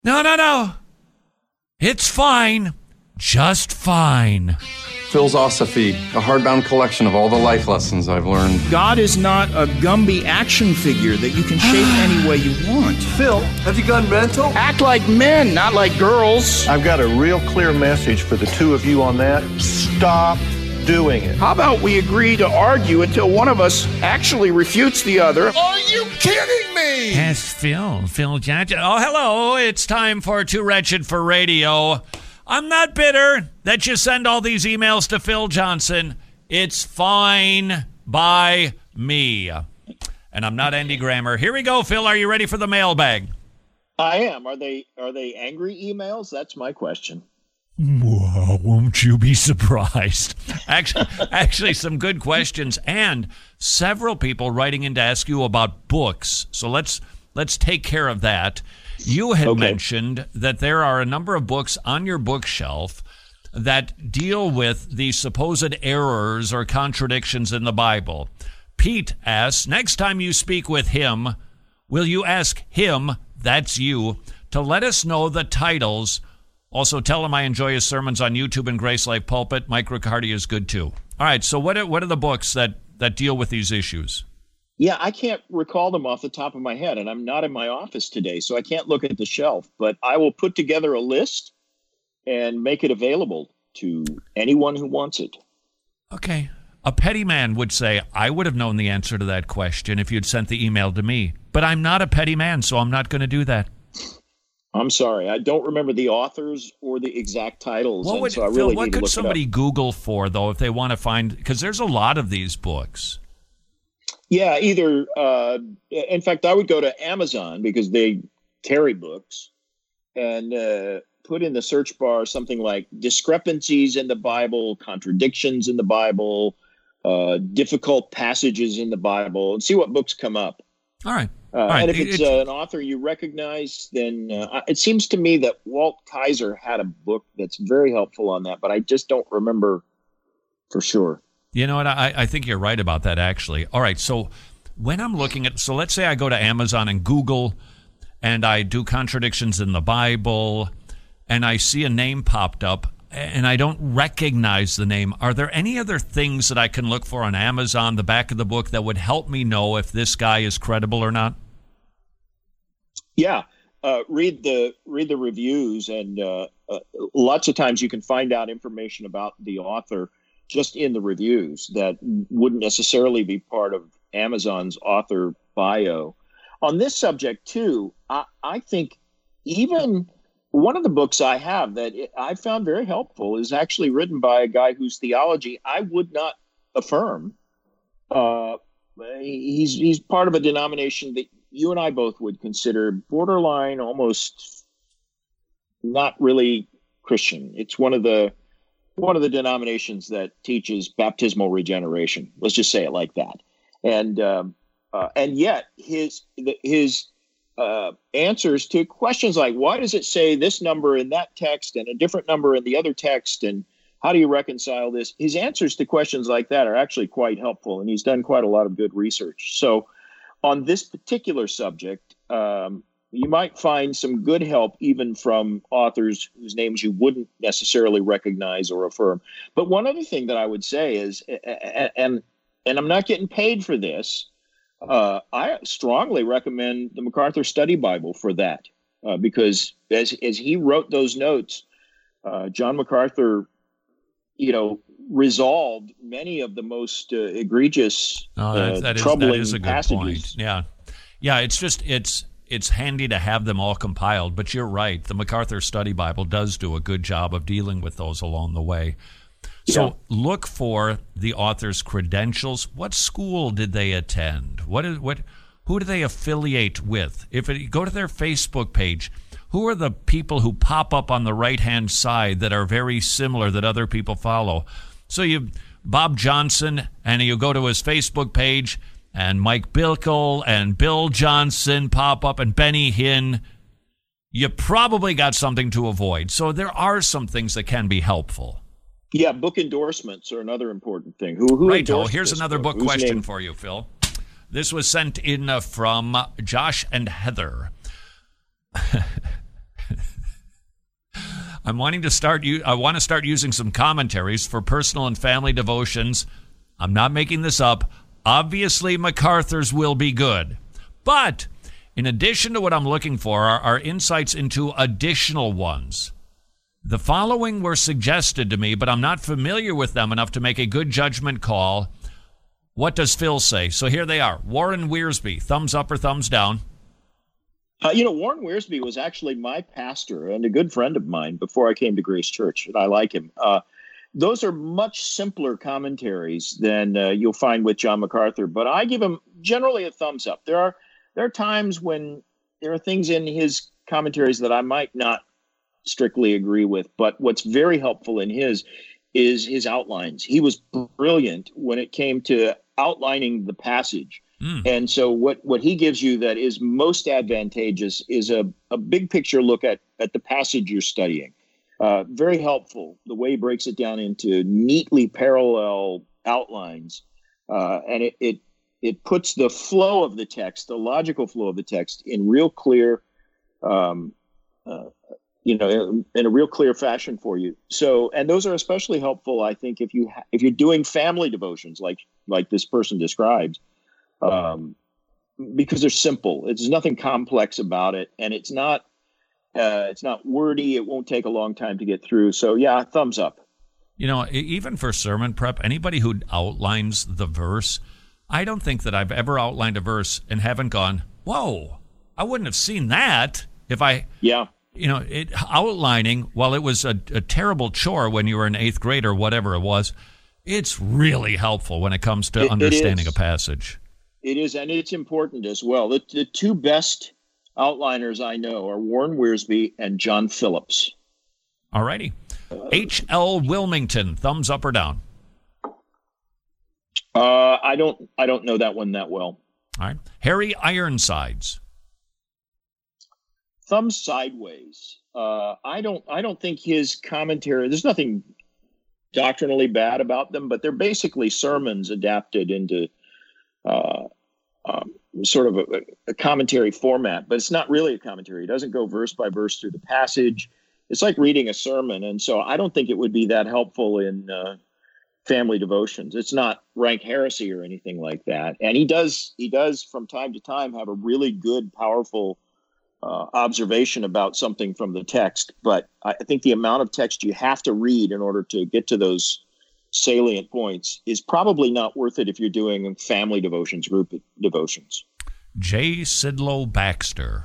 No, no, no. It's fine. Just fine. Philosophy, a hardbound collection of all the life lessons I've learned. God is not a Gumby action figure that you can shape any way you want. Phil, have you gone mental? Act like men, not like girls. I've got a real clear message for the two of you on that. Stop doing it. How about we agree to argue until one of us actually refutes the other? Are you kidding me? Yes, Phil Johnson. Oh, hello. It's time for Too Wretched for Radio. I'm not bitter that you send all these emails to Phil Johnson. It's fine by me. And I'm not Andy Grammer. Here we go, Phil. Are you ready for the mailbag? I am. Are they angry emails? That's my question. Whoa, won't you be surprised? Actually, some good questions and several people writing in to ask you about books. So let's take care of that. You had mentioned that there are a number of books on your bookshelf that deal with the supposed errors or contradictions in the Bible. Pete asks, next time you speak with him, will you ask him, that's you, to let us know the titles? Also, tell him I enjoy his sermons on YouTube and Grace Life Pulpit. Mike Riccardi is good, too. All right, so what are the books that deal with these issues? Yeah, I can't recall them off the top of my head, and I'm not in my office today, so I can't look at the shelf. But I will put together a list and make it available to anyone who wants it. Okay. A petty man would say, I would have known the answer to that question if you'd sent the email to me. But I'm not a petty man, so I'm not going to do that. I'm sorry. I don't remember the authors or the exact titles. What could somebody Google for, though, if they want to find... Because there's a lot of these books. Yeah, either... in fact, I would go to Amazon because they carry books and put in the search bar something like discrepancies in the Bible, contradictions in the Bible, difficult passages in the Bible, and see what books come up. All right. And if it's an author you recognize, then it seems to me that Walt Kaiser had a book that's very helpful on that, but I just don't remember for sure. You know what? I think you're right about that, actually. All right, so when I'm looking at... So let's say I go to Amazon and Google, and I do contradictions in the Bible, and I see a name popped up, and I don't recognize the name. Are there any other things that I can look for on Amazon, the back of the book, that would help me know if this guy is credible or not? Yeah, read the reviews, and lots of times you can find out information about the author just in the reviews that wouldn't necessarily be part of Amazon's author bio. On this subject, too, I think even one of the books I have that I found very helpful is actually written by a guy whose theology I would not affirm. He's part of a denomination that you and I both would consider borderline, almost not really Christian. It's one of the denominations that teaches baptismal regeneration. Let's just say it like that. And yet his answers to questions like, why does it say this number in that text and a different number in the other text, and how do you reconcile this? His answers to questions like that are actually quite helpful, and he's done quite a lot of good research. So on this particular subject, you might find some good help even from authors whose names you wouldn't necessarily recognize or affirm. But one other thing that I would say is, and I'm not getting paid for this, I strongly recommend the MacArthur Study Bible for that, because as he wrote those notes, John MacArthur, resolved many of the most egregious, troubling that is a good passages. Point. Yeah. It's handy to have them all compiled, but you're right. The MacArthur Study Bible does do a good job of dealing with those along the way. So look for the author's credentials. What school did they attend? Who do they affiliate with? Go to their Facebook page. Who are the people who pop up on the right-hand side that are very similar that other people follow? So Bob Johnson, and you go to his Facebook page, and Mike Bilkel and Bill Johnson pop up, and Benny Hinn. You probably got something to avoid. So there are some things that can be helpful. Yeah, book endorsements are another important thing. Who right, endorsed here's this another book Whose question name? for you, Phil. This was sent in from Josh and Heather. I want to start using some commentaries for personal and family devotions. I'm not making this up. Obviously, MacArthur's will be good. But in addition to what I'm looking for are insights into additional ones. The following were suggested to me, but I'm not familiar with them enough to make a good judgment call. What does Phil say? So here they are. Warren Wiersbe, thumbs up or thumbs down? Warren Wiersbe was actually my pastor and a good friend of mine before I came to Grace Church, and I like him. Those are much simpler commentaries than you'll find with John MacArthur, but I give him generally a thumbs up. There are times when there are things in his commentaries that I might not strictly agree with, but what's very helpful in his is his outlines. He was brilliant when it came to outlining the passage. And so what he gives you that is most advantageous is a big picture look at the passage you're studying. Very helpful, the way he breaks it down into neatly parallel outlines. And it puts the flow of the text, the logical flow of the text, in real clear, in a real clear fashion for you. So, and those are especially helpful, I think, if you're doing family devotions like this person describes. Because they're simple. There's nothing complex about it, and it's not wordy. It won't take a long time to get through. So yeah, thumbs up. Even for sermon prep, anybody who outlines the verse, I don't think that I've ever outlined a verse and haven't gone, whoa, I wouldn't have seen that if I... Yeah. Outlining, while it was a terrible chore when you were in 8th grade or whatever it was, it's really helpful when it comes to understanding a passage. It is, and it's important as well. The two best outliners I know are Warren Wiersbe and John Phillips. All righty. H.L. Wilmington, thumbs up or down? I don't know that one that well. All right. Harry Ironsides. Thumbs sideways. I don't think his commentary, there's nothing doctrinally bad about them, but they're basically sermons adapted into sort of a commentary format, but it's not really a commentary. It doesn't go verse by verse through the passage. It's like reading a sermon. And so I don't think it would be that helpful in family devotions. It's not rank heresy or anything like that. And he does from time to time have a really good, powerful observation about something from the text. But I think the amount of text you have to read in order to get to those salient points is probably not worth it if you're doing family devotions, group devotions. J. Sidlow Baxter.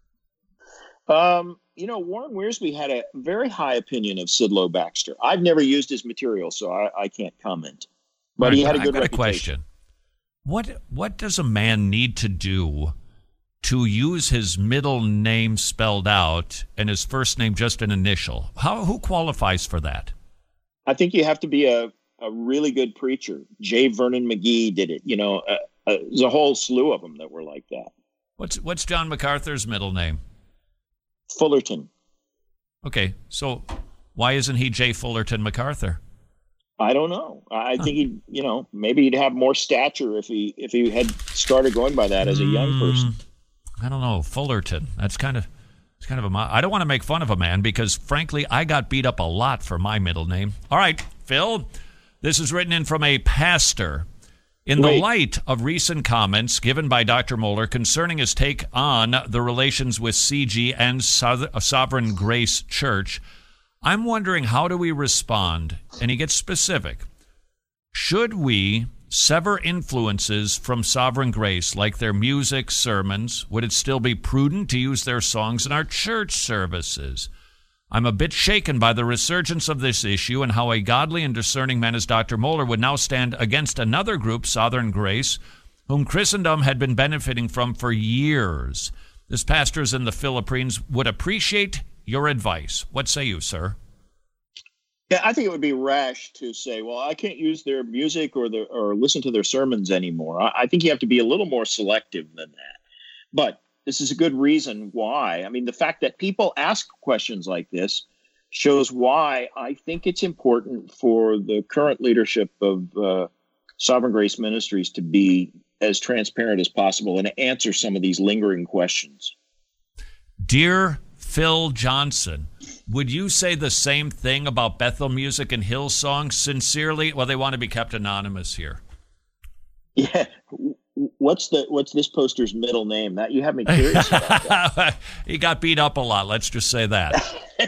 Warren Wiersbe had a very high opinion of Sidlow Baxter. I've never used his material, so I can't comment. But he had a good reputation. I've got a question. What does a man need to do to use his middle name spelled out and his first name just an initial? Who qualifies for that? I think you have to be a really good preacher. J. Vernon McGee did it. There's a whole slew of them that were like that. What's John MacArthur's middle name? Fullerton. Okay, so why isn't he J. Fullerton MacArthur? I don't know. I think maybe he'd have more stature if he had started going by that as a young person. I don't know. Fullerton. It's kind of I don't want to make fun of a man because, frankly, I got beat up a lot for my middle name. All right, Phil, this is written in from a pastor. In the light of recent comments given by Dr. Mohler concerning his take on the relations with CG and Sovereign Grace Church, I'm wondering, how do we respond? And he gets specific. Should we sever influences from Sovereign Grace, like their music, sermons? Would it still be prudent to use their songs in our church services? I'm a bit shaken by the resurgence of this issue and how a godly and discerning man as Dr. Mohler would now stand against another group, Southern Grace, whom Christendom had been benefiting from for years. This pastors in the Philippines would appreciate your advice. What say you, sir? Yeah, I think it would be rash to say, well, I can't use their music or listen to their sermons anymore. I think you have to be a little more selective than that. But this is a good reason why. I mean, the fact that people ask questions like this shows why I think it's important for the current leadership of Sovereign Grace Ministries to be as transparent as possible and to answer some of these lingering questions. Dear Phil Johnson, Would you say the same thing about Bethel Music and Hillsong? Sincerely, well, they want to be kept anonymous here. Yeah. What's this poster's middle name? That you have me curious about that. He got beat up a lot. Let's just say that.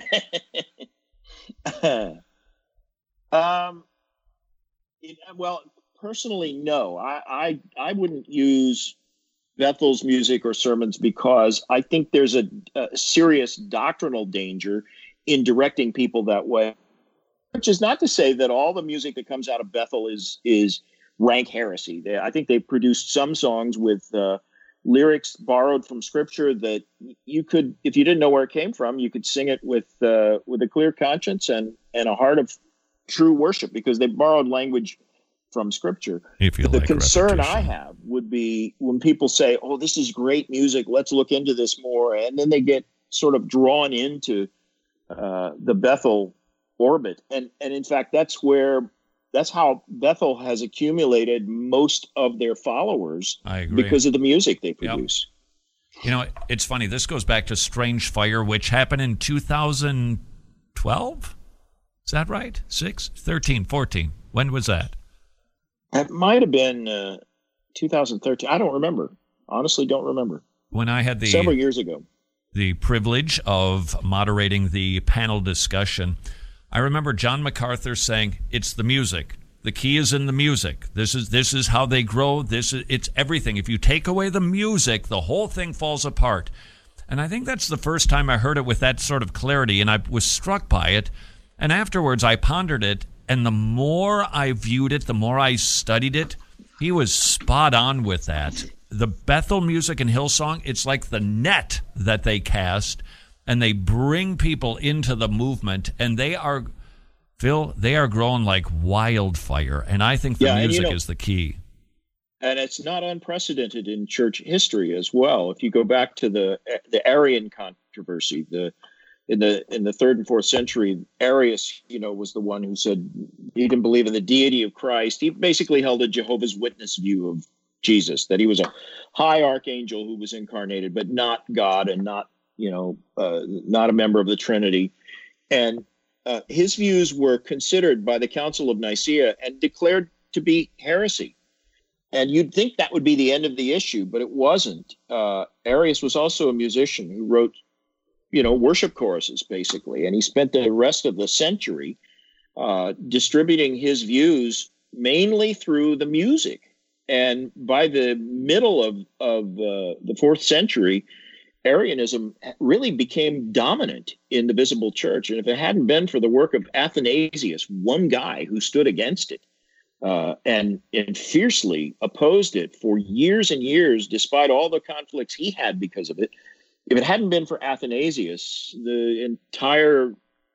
Well, personally, no. I wouldn't use Bethel's music or sermons because I think there's a serious doctrinal danger in directing people that way. Which is not to say that all the music that comes out of Bethel is rank heresy. I think they produced some songs with lyrics borrowed from Scripture that you could, if you didn't know where it came from, you could sing it with a clear conscience and a heart of true worship because they borrowed language from Scripture. The concern I have would be when people say, "Oh, this is great music. Let's look into this more," and then they get sort of drawn into the Bethel orbit, and in fact, that's how Bethel has accumulated most of their followers. I agree. Because of the music they produce. Yep. You know, it's funny. This goes back to Strange Fire, which happened in 2012. Is that right? 13, 14. When was that? It might have been 2013. I don't remember. Honestly, don't remember. When I had several years ago, the privilege of moderating the panel discussion, I remember John MacArthur saying, "It's the music. The key is in the music. This is how they grow. It's everything. If you take away the music, the whole thing falls apart." And I think that's the first time I heard it with that sort of clarity, and I was struck by it. And afterwards, I pondered it, and the more I viewed it, the more I studied it, he was spot on with that. The Bethel Music and Hillsong, it's like the net that they cast, and they bring people into the movement, and they are, Phil, they are growing like wildfire, and I think the music is the key. And it's not unprecedented in church history as well. If you go back to the Arian controversy, in the 3rd and 4th century, Arius, was the one who said he didn't believe in the deity of Christ. He basically held a Jehovah's Witness view of Jesus, that he was a high archangel who was incarnated, but not God and not a member of the Trinity. And his views were considered by the Council of Nicaea and declared to be heresy. And you'd think that would be the end of the issue, but it wasn't. Arius was also a musician who wrote, worship choruses, basically. And he spent the rest of the century distributing his views mainly through the music. And by the middle of the 4th century, Arianism really became dominant in the visible church. And if it hadn't been for the work of Athanasius, one guy who stood against it and fiercely opposed it for years and years, despite all the conflicts he had because of it, if it hadn't been for Athanasius, the entire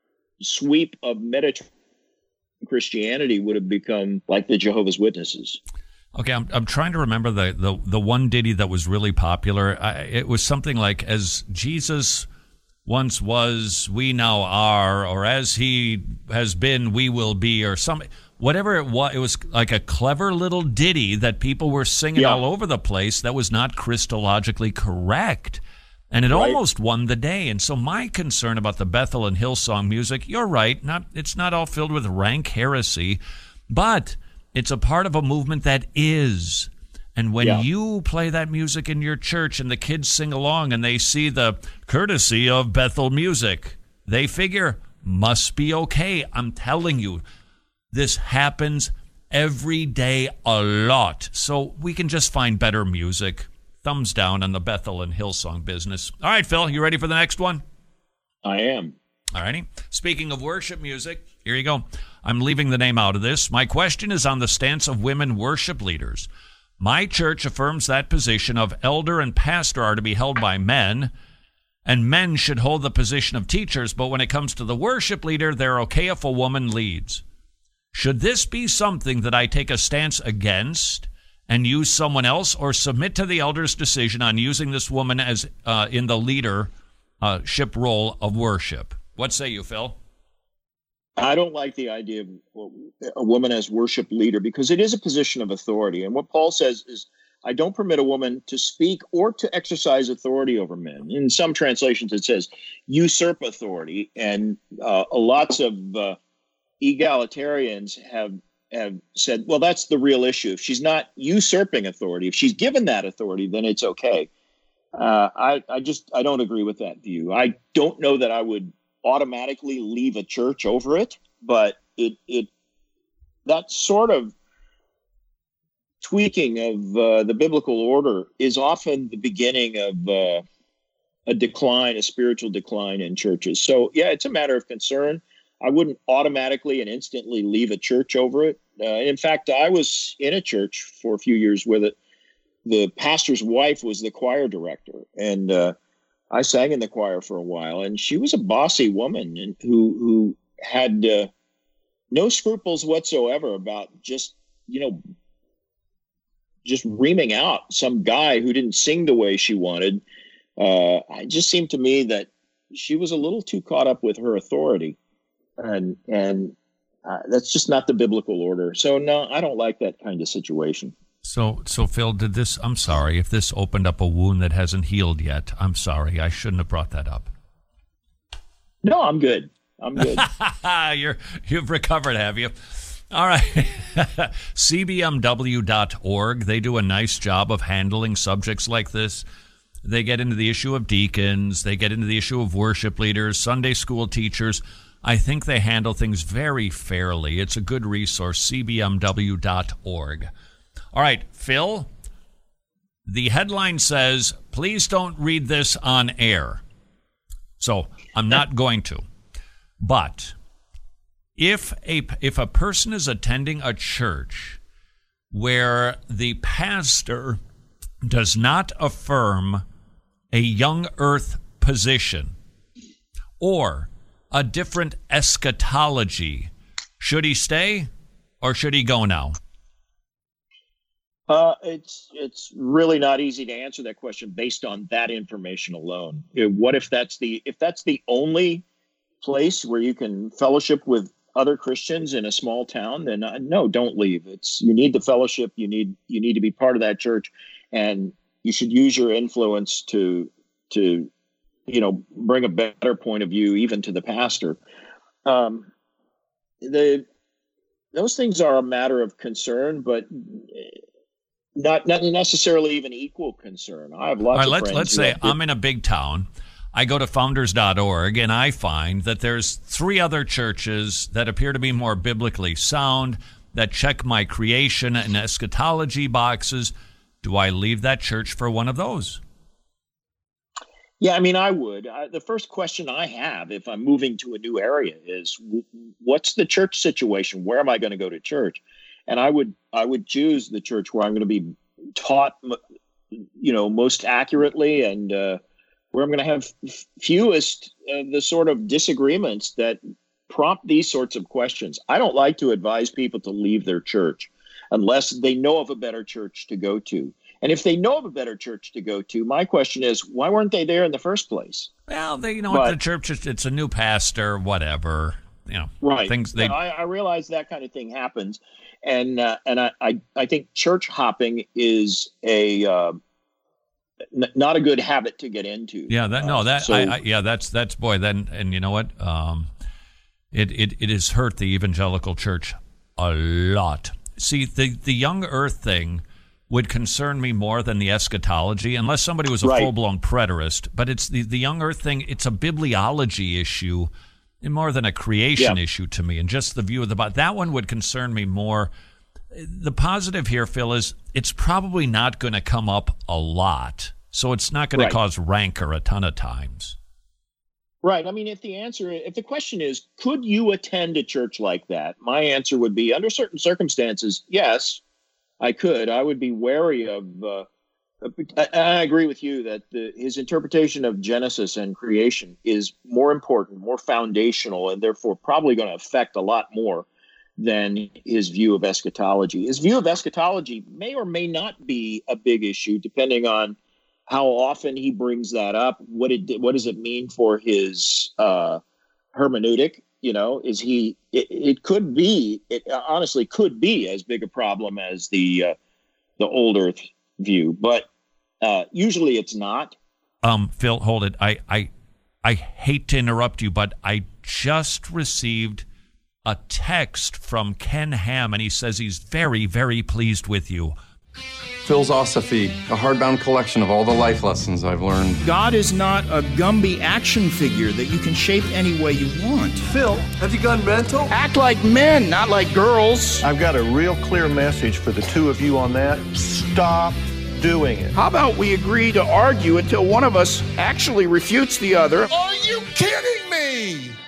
sweep of Mediterranean Christianity would have become like the Jehovah's Witnesses. Okay, I'm trying to remember the one ditty that was really popular. It was something like, "As Jesus once was, we now are," or "As he has been, we will be," or something. Whatever it was like a clever little ditty that people were singing all over the place that was not Christologically correct. And it almost won the day. And so my concern about the Bethel and Hillsong music, you're right, it's not all filled with rank heresy, but it's a part of a movement that is. And when you play that music in your church and the kids sing along and they see the courtesy of Bethel Music, they figure, must be okay. I'm telling you, this happens every day a lot. So we can just find better music. Thumbs down on the Bethel and Hillsong business. All right, Phil, you ready for the next one? I am. All righty. Speaking of worship music, here you go. I'm leaving the name out of this. My question is on the stance of women worship leaders. My church affirms that position of elder and pastor are to be held by men, and men should hold the position of teachers, but when it comes to the worship leader, they're okay if a woman leads. Should this be something that I take a stance against and use someone else, or submit to the elder's decision on using this woman as in the leadership role of worship? What say you, Phil? I don't like the idea of a woman as worship leader because it is a position of authority. And what Paul says is, I don't permit a woman to speak or to exercise authority over men. In some translations, it says usurp authority. And lots of egalitarians have said, well, that's the real issue. If she's not usurping authority, if she's given that authority, then it's okay. I don't agree with that view. I don't know that I would automatically leave a church over it, but that sort of tweaking of the biblical order is often the beginning of a spiritual decline in churches. So, yeah, it's a matter of concern. I wouldn't automatically and instantly leave a church over it. In fact, I was in a church for a few years where the pastor's wife was the choir director, and I sang in the choir for a while, and she was a bossy woman and who had no scruples whatsoever about just reaming out some guy who didn't sing the way she wanted. It just seemed to me that she was a little too caught up with her authority, and that's just not the biblical order. So no, I don't like that kind of situation. So Phil, I'm sorry if this opened up a wound that hasn't healed yet. I'm sorry. I shouldn't have brought that up. No, I'm good. You've recovered, have you? All right. CBMW.org, they do a nice job of handling subjects like this. They get into the issue of deacons. They get into the issue of worship leaders, Sunday school teachers. I think they handle things very fairly. It's a good resource, CBMW.org. All right, Phil, the headline says, please don't read this on air. So I'm not going to. But if a person is attending a church where the pastor does not affirm a young earth position or a different eschatology, should he stay or should he go now? It's really not easy to answer that question based on that information alone. What if that's the only place where you can fellowship with other Christians in a small town? Then no, don't leave. You need the fellowship. You need to be part of that church, and you should use your influence to bring a better point of view even to the pastor. Those things are a matter of concern, but not necessarily even equal concern. I have lots of friends. Let's say I'm in a big town. I go to founders.org, and I find that there's 3 other churches that appear to be more biblically sound, that check my creation and eschatology boxes. Do I leave that church for one of those? Yeah, I mean, I would. The first question I have if I'm moving to a new area is, what's the church situation? Where am I going to go to church? And I would choose the church where I'm going to be taught, most accurately, and where I'm going to have fewest the sort of disagreements that prompt these sorts of questions. I don't like to advise people to leave their church unless they know of a better church to go to. And if they know of a better church to go to, my question is, why weren't they there in the first place? Well, the church, it's a new pastor, whatever. Right. Things. I realize that kind of thing happens, and I think church hopping is not a good habit to get into. Yeah, that's boy. Then, and you know what? It has hurt the evangelical church a lot. See, the young earth thing would concern me more than the eschatology, unless somebody was a full-blown preterist. But it's the young earth thing. It's a bibliology issue, and more than a creation issue to me. And just the view of the Bible, that one would concern me more. The positive here, Phil, is it's probably not going to come up a lot, so it's not going to cause rancor a ton of times. Right. I mean, if the question is, could you attend a church like that? My answer would be, under certain circumstances, yes, I could. I would be wary of. I agree with you that his interpretation of Genesis and creation is more important, more foundational, and therefore probably going to affect a lot more than his view of eschatology. His view of eschatology may or may not be a big issue, depending on how often he brings that up. What does it mean for his hermeneutic? It could be. It honestly could be as big a problem as the old Earth view, but usually it's not. Phil, hold it. I hate to interrupt you, but I just received a text from Ken Ham, and he says he's very, very pleased with you. Philosophy, a hardbound collection of all the life lessons I've learned. God is not a Gumby action figure that you can shape any way you want. Phil, have you gone mental? Act like men, not like girls. I've got a real clear message for the two of you on that. Stop doing it. How about we agree to argue until one of us actually refutes the other? Are you kidding me?